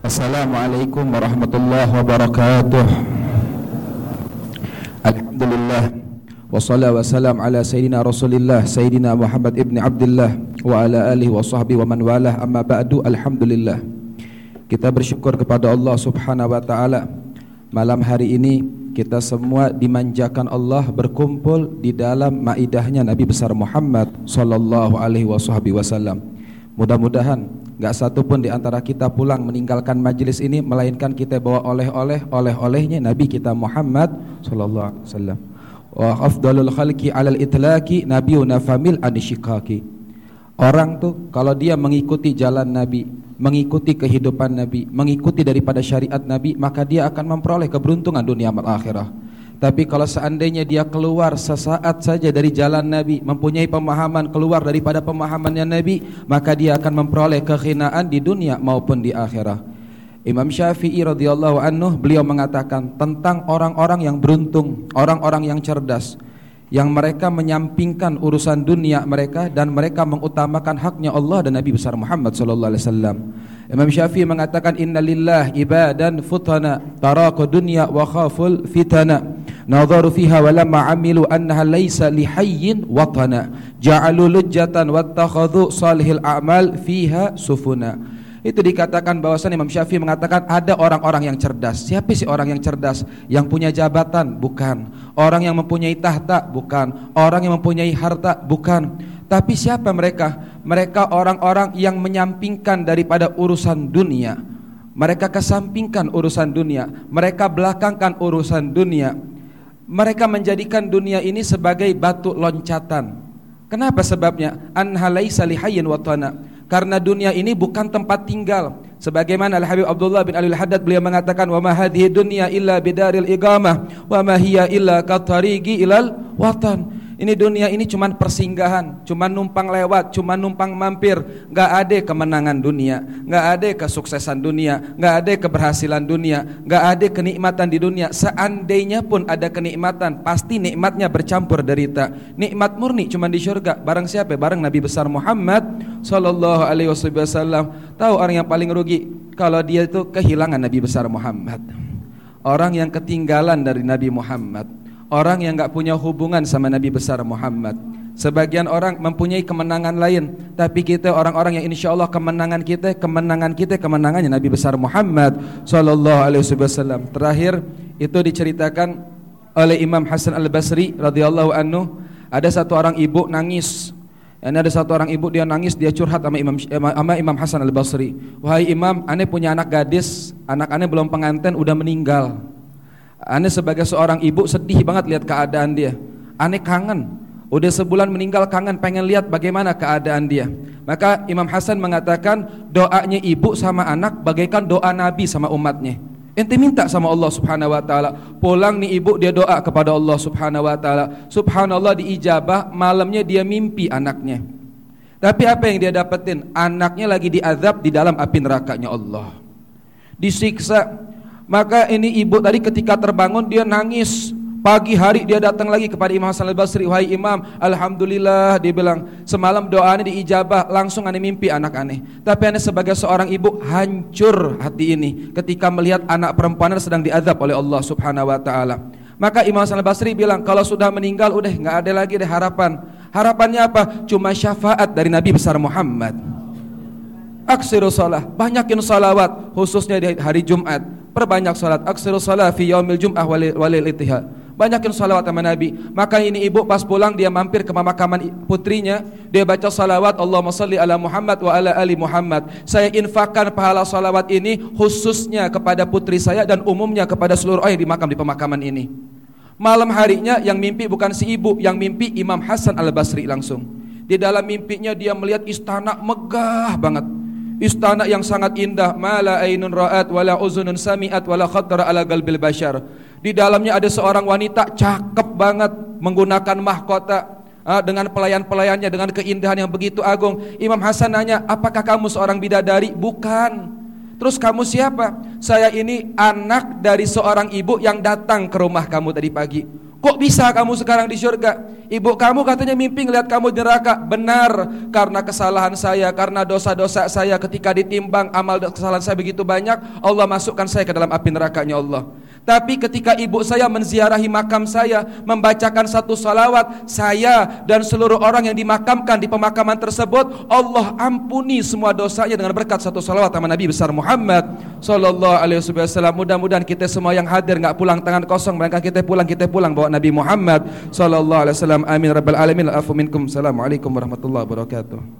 Assalamualaikum warahmatullahi wabarakatuh. Alhamdulillah wassalatu wassalam ala sayyidina Rasulillah Sayyidina Muhammad ibn Abdullah wa ala alihi wa sahbihi wa man walah, amma ba'du. Alhamdulillah, kita bersyukur kepada Allah subhanahu wa ta'ala. Malam hari ini kita semua dimanjakan Allah berkumpul di dalam maidahnya Nabi besar Muhammad sallallahu alaihi wasallam. Mudah-mudahan gak satu pun di antara kita pulang meninggalkan majlis ini melainkan kita bawa oleh-olehnya Nabi kita Muhammad sallallahu alaihi wasallam. Wa afdalul khalqi 'alal itlaqi nabiyuna famil anishikaki. Orang tuh kalau dia mengikuti jalan Nabi, mengikuti kehidupan Nabi, mengikuti daripada syariat Nabi, maka dia akan memperoleh keberuntungan dunia dan akhirah. Tapi kalau seandainya dia keluar sesaat saja dari jalan Nabi, mempunyai pemahaman keluar daripada pemahamannya Nabi, maka dia akan memperoleh kehinaan di dunia maupun di akhirah. Imam Syafi'i radhiyallahu anhu, beliau mengatakan tentang orang-orang yang beruntung, orang-orang yang cerdas, yang mereka menyampingkan urusan dunia mereka dan mereka mengutamakan haknya Allah dan Nabi besar Muhammad sallallahu alaihi wasallam. Imam Syafi'i mengatakan innalillah ibadan futana taraka dunya wa khaful fitana nadharu fiha wa lamma amilu annaha laysa lihayyin watana ja'alu lujjatan wattakhadhu salihil a'mal fiha sufuna. Itu dikatakan bahwasan Imam Syafi'i mengatakan ada orang-orang yang cerdas. Siapa sih orang yang cerdas? Yang punya jabatan? Bukan. Orang yang mempunyai tahta? Bukan. Orang yang mempunyai harta? Bukan. Tapi siapa mereka? Mereka orang-orang yang menyampingkan daripada urusan dunia. Mereka kesampingkan urusan dunia. Mereka belakangkan urusan dunia. Mereka menjadikan dunia ini sebagai batu loncatan. Kenapa sebabnya? Anha laisa lihayyin watana. Karena dunia ini bukan tempat tinggal. Sebagaimana Al-Habib Abdullah bin Ali Al-Haddad, beliau mengatakan wa ma hadhihi dunya illa bidaril iqamah wa ma hiya illa katariqi ilal watan. Ini dunia ini cuman persinggahan, cuman numpang lewat, cuman numpang mampir. Gak ada kemenangan dunia, gak ada kesuksesan dunia, gak ada keberhasilan dunia, gak ada kenikmatan di dunia. Seandainya pun ada kenikmatan, pasti nikmatnya bercampur derita. Nikmat murni cuman di syurga. Barang siapa? Barang Nabi besar Muhammad sallallahu alaihi wasallam. Tahu orang yang paling rugi kalau dia itu kehilangan Nabi besar Muhammad. Orang yang ketinggalan dari Nabi Muhammad, orang yang gak punya hubungan sama Nabi besar Muhammad. Sebagian orang mempunyai kemenangan lain, tapi kita orang-orang yang insya Allah kemenangan kita kemenangannya Nabi besar Muhammad sallallahu alaihi wasallam. Terakhir itu diceritakan oleh Imam Hasan Al-Basri radhiyallahu anhu, ada satu orang ibu nangis. Ada satu orang ibu, dia nangis, dia curhat sama Imam Hasan Al-Basri. Wahai Imam, ane punya anak gadis, anak ane belum pengantin udah meninggal. Ane sebagai seorang ibu sedih banget lihat keadaan dia. Ane kangen, udah sebulan meninggal, kangen pengen lihat bagaimana keadaan dia. Maka Imam Hasan mengatakan doanya ibu sama anak bagaikan doa Nabi sama umatnya. Ente minta sama Allah subhanahu wa ta'ala, pulang nih ibu, dia doa kepada Allah subhanahu wa ta'ala. Subhanallah, diijabah, malamnya dia mimpi anaknya. Tapi apa yang dia dapetin? Anaknya lagi diazab di dalam api nerakanya Allah, disiksa. Maka ini ibu tadi ketika terbangun dia nangis. Pagi hari dia datang lagi kepada Imam Hasan Al-Basri. Wahai Imam, alhamdulillah, dia bilang semalam doanya diijabah, langsung ane mimpi anak ane. Tapi ane sebagai seorang ibu hancur hati ini ketika melihat anak perempuan sedang diazab oleh Allah subhanahu wa ta'ala. Maka Imam Hasan Al-Basri bilang kalau sudah meninggal udah gak ada lagi deh harapan. Harapannya apa? Cuma syafaat dari Nabi besar Muhammad. Aksiru salah, banyakin salawat, khususnya di hari Jumat. Perbanyak salat. Aksiru salah fi yaumil jum'ah walil ittihad. Banyakin salawat sama Nabi. Maka ini ibu pas pulang dia mampir ke pemakaman putrinya, dia baca salawat Allahumma salli ala Muhammad wa ala ali Muhammad. Saya infakkan pahala salawat ini khususnya kepada putri saya dan umumnya kepada seluruh orang yang dimakam di pemakaman ini. Malam harinya yang mimpi bukan si ibu, yang mimpi Imam Hasan Al-Basri langsung. Di dalam mimpinya dia melihat istana megah banget. Istana yang sangat indah, mala ainun ra'at wala uzunun sami'at wala khatara ala qalbil bashar. Di dalamnya ada seorang wanita cakep banget menggunakan mahkota, dengan pelayan-pelayannya, dengan keindahan yang begitu agung. Imam Hasan nanya, apakah kamu seorang bidadari? Bukan. Terus kamu siapa? Saya ini anak dari seorang ibu yang datang ke rumah kamu tadi pagi. Kok bisa kamu sekarang di surga? Ibu kamu katanya mimpi ngeliat kamu di neraka. Benar, karena kesalahan saya, karena dosa-dosa saya ketika ditimbang amal kesalahan saya begitu banyak, Allah masukkan saya ke dalam api nerakanya Allah. Tapi ketika ibu saya menziarahi makam saya, membacakan satu salawat, saya dan seluruh orang yang dimakamkan di pemakaman tersebut, Allah ampuni semua dosanya dengan berkat satu salawat sama Nabi besar Muhammad sallallahu alaihi wasallam. Mudah-mudahan kita semua yang hadir enggak pulang tangan kosong, melainkan kita pulang bawa Nabi Muhammad sallallahu alaihi wasallam. Amin rabbal alamin. Afu minkum. Assalamualaikum warahmatullahi wabarakatuh.